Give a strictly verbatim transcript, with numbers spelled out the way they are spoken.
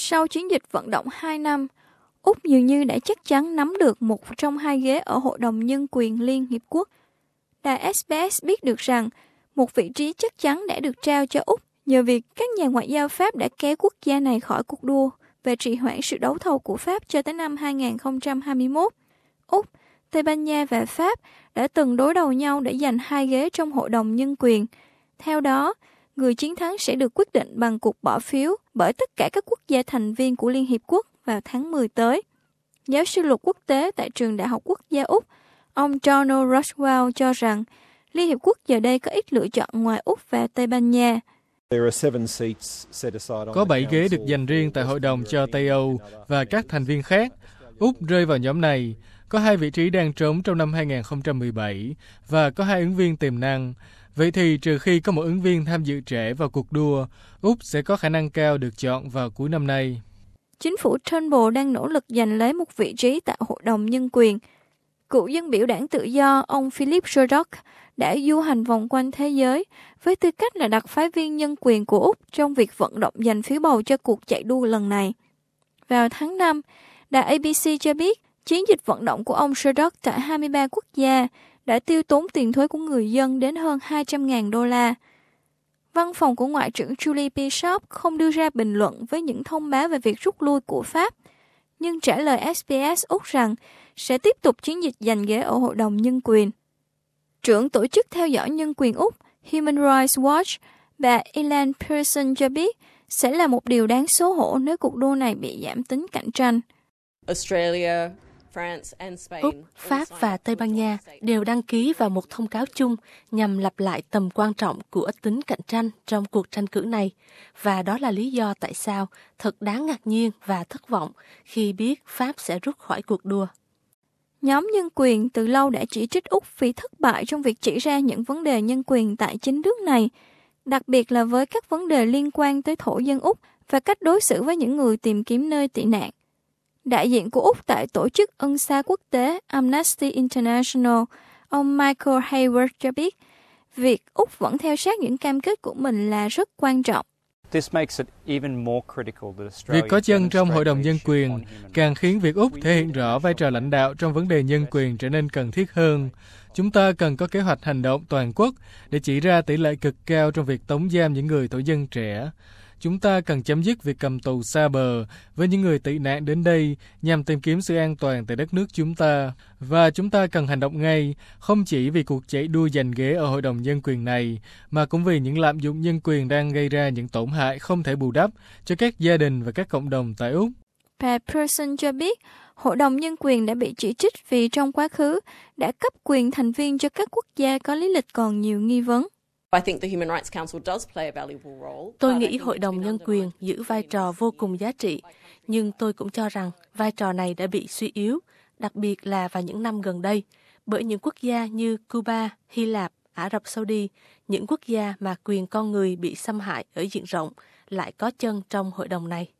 Sau chiến dịch vận động hai năm, Úc dường như đã chắc chắn nắm được một trong hai ghế ở Hội đồng Nhân quyền Liên Hiệp Quốc. Đài ét bê ét biết được rằng một vị trí chắc chắn đã được trao cho Úc nhờ việc các nhà ngoại giao Pháp đã kéo quốc gia này khỏi cuộc đua về trì hoãn sự đấu thầu của Pháp cho tới năm hai không hai mốt. Úc, Tây Ban Nha và Pháp đã từng đối đầu nhau để giành hai ghế trong Hội đồng Nhân quyền. Theo đó, người chiến thắng sẽ được quyết định bằng cuộc bỏ phiếu bởi tất cả các quốc gia thành viên của Liên Hiệp Quốc vào tháng mười tới. Giáo sư luật quốc tế tại Trường Đại học Quốc gia Úc, ông Donald Roswell cho rằng Liên Hiệp Quốc giờ đây có ít lựa chọn ngoài Úc và Tây Ban Nha. Có bảy ghế được dành riêng tại Hội đồng cho Tây Âu và các thành viên khác. Úc rơi vào nhóm này. Có hai vị trí đang trống trong năm hai không một bảy và có hai ứng viên tiềm năng. Vậy thì trừ khi có một ứng viên tham dự trễ vào cuộc đua, Úc sẽ có khả năng cao được chọn vào cuối năm nay. Chính phủ Turnbull đang nỗ lực giành lấy một vị trí tại Hội đồng Nhân quyền. Cựu dân biểu đảng tự do ông Philip Murdoch đã du hành vòng quanh thế giới với tư cách là đặc phái viên nhân quyền của Úc trong việc vận động giành phiếu bầu cho cuộc chạy đua lần này. Vào tháng năm, đài a bê xê cho biết chiến dịch vận động của ông Murdoch tại hai mươi ba quốc gia đã tiêu tốn tiền thuế của người dân đến hơn hai trăm nghìn đô la. Văn phòng của Ngoại trưởng Julie Bishop không đưa ra bình luận với những thông báo về việc rút lui của Pháp, nhưng trả lời ét bê ét Úc rằng sẽ tiếp tục chiến dịch giành ghế ở Hội đồng Nhân quyền. Trưởng Tổ chức Theo dõi Nhân quyền Úc Human Rights Watch, bà Elaine Pearson cho biết sẽ là một điều đáng xấu hổ nếu cuộc đua này bị giảm tính cạnh tranh. Australia, Úc, Pháp và Tây Ban Nha đều đăng ký vào một thông cáo chung nhằm lặp lại tầm quan trọng của tính cạnh tranh trong cuộc tranh cử này, và đó là lý do tại sao thật đáng ngạc nhiên và thất vọng khi biết Pháp sẽ rút khỏi cuộc đua. Nhóm nhân quyền từ lâu đã chỉ trích Úc vì thất bại trong việc chỉ ra những vấn đề nhân quyền tại chính nước này, đặc biệt là với các vấn đề liên quan tới thổ dân Úc và cách đối xử với những người tìm kiếm nơi tị nạn. Đại diện của Úc tại Tổ chức Ân xá Quốc tế Amnesty International, ông Michael Hayward cho biết, việc Úc vẫn theo sát những cam kết của mình là rất quan trọng. Việc có chân trong Hội đồng Nhân quyền càng khiến việc Úc thể hiện rõ vai trò lãnh đạo trong vấn đề nhân quyền trở nên cần thiết hơn. Chúng ta cần có kế hoạch hành động toàn quốc để chỉ ra tỷ lệ cực cao trong việc tống giam những người thổ dân trẻ. Chúng ta cần chấm dứt việc cầm tù xa bờ với những người tị nạn đến đây nhằm tìm kiếm sự an toàn tại đất nước chúng ta. Và chúng ta cần hành động ngay, không chỉ vì cuộc chạy đua giành ghế ở Hội đồng Nhân quyền này, mà cũng vì những lạm dụng nhân quyền đang gây ra những tổn hại không thể bù đắp cho các gia đình và các cộng đồng tại Úc. Bà Pearson cho biết, Hội đồng Nhân quyền đã bị chỉ trích vì trong quá khứ đã cấp quyền thành viên cho các quốc gia có lý lịch còn nhiều nghi vấn. Tôi nghĩ Hội đồng Nhân quyền giữ vai trò vô cùng giá trị, nhưng tôi cũng cho rằng vai trò này đã bị suy yếu, đặc biệt là vào những năm gần đây, bởi những quốc gia như Cuba, Hy Lạp, Ả Rập Saudi, những quốc gia mà quyền con người bị xâm hại ở diện rộng, lại có chân trong hội đồng này.